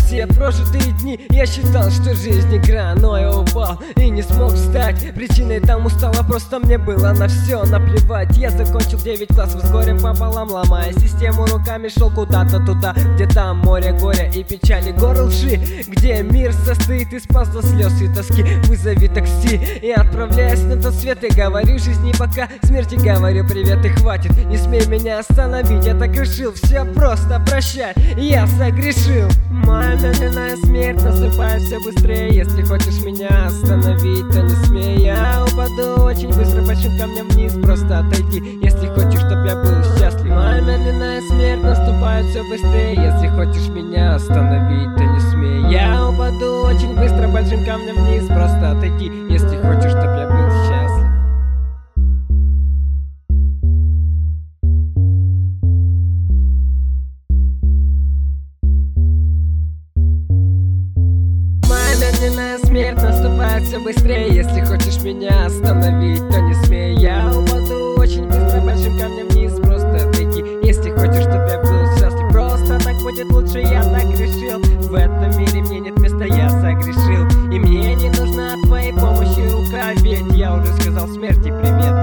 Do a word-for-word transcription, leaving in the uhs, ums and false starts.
все прожитые дни я считал, что жизнь игра, но я упал и не смог встать. Причиной тому стало просто мне было на все наплевать. Я закончил девять классов с горем пополам, ломая систему руками, шел куда-то туда, где там море горя и печали, горы лжи, где мир состоит из пазла слез и тоски. Вызови такси и отправляюсь на тот свет, и говорю жизни пока, смерти говорю привет и хватит, не смей меня остановить, я так решил, все просто прощай, я согрешил. Моя медленная смерть наступает все быстрее, если хочешь меня остановить, то не смей. Я упаду очень быстро большим камнем вниз, просто отойди, если хочешь, чтоб я был счастлив. Моя медленная смерть наступает все быстрее, если хочешь меня остановить, то не смей. Я упаду очень быстро большим камнем вниз, просто отойди, если хочешь, чтоб я был счастлив. Медленная смерть наступает все быстрее, если хочешь меня остановить, то не смей. Я упаду очень быстро большим камнем вниз, просто отойди, если хочешь, чтоб я был счастлив. Просто так будет лучше, я так решил. В этом мире мне нет места, я согрешил, и мне не нужна твоей помощи рука, ведь я уже сказал смерти привет.